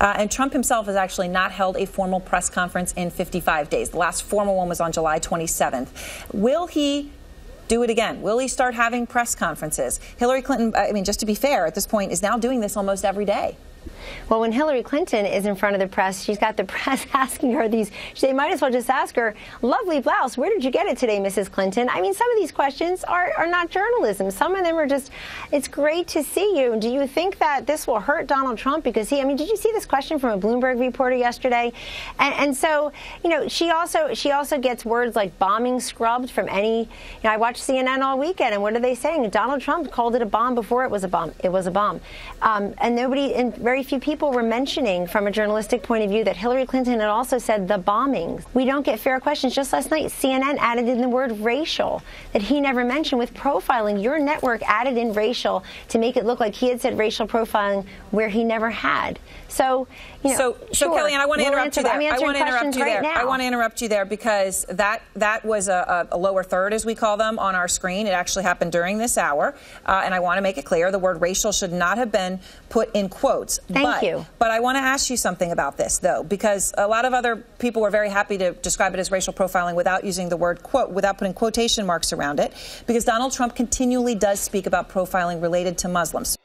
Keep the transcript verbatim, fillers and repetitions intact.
Uh, and Trump himself has actually not held a formal press conference in fifty-five days. The last formal one was on July twenty-seventh. Will he do it again? Will he start having press conferences? Hillary Clinton, I mean, just to be fair, at this point, is now doing this almost every day. Well, when Hillary Clinton is in front of the press, she's got the press asking her these. They might as well just ask her, lovely blouse, where did you get it today, Missus Clinton? I mean, some of these questions are, are not journalism. Some of them are just, it's great to see you. Do you think that this will hurt Donald Trump? Because he, I mean, did you see this question from a Bloomberg reporter yesterday? And, and so, you know, she also, she also gets words like bombing scrubbed from any, you know, I watched C N N all weekend, and what are they saying? Donald Trump called it a bomb before it was a bomb. It was a bomb. Um, and nobody, and very few people were mentioning from a journalistic point of view that Hillary Clinton had also said the bombings. We don't get fair questions. Just last night, C N N added in the word racial that he never mentioned with profiling. Your network added in racial to make it look like he had said racial profiling where he never had. So, you know, so, so sure, Kellyanne, I want to we'll interrupt you there. I want to interrupt you right there. Now. I want to interrupt you there because that that was a, a lower third, as we call them, on our screen. It actually happened during this hour, uh, and I want to make it clear the word racial should not have been put in quotes. Thank but, you. But I want to ask you something about this, though, because a lot of other people were very happy to describe it as racial profiling without using the word quote, without putting quotation marks around it, because Donald Trump continually does speak about profiling related to Muslims.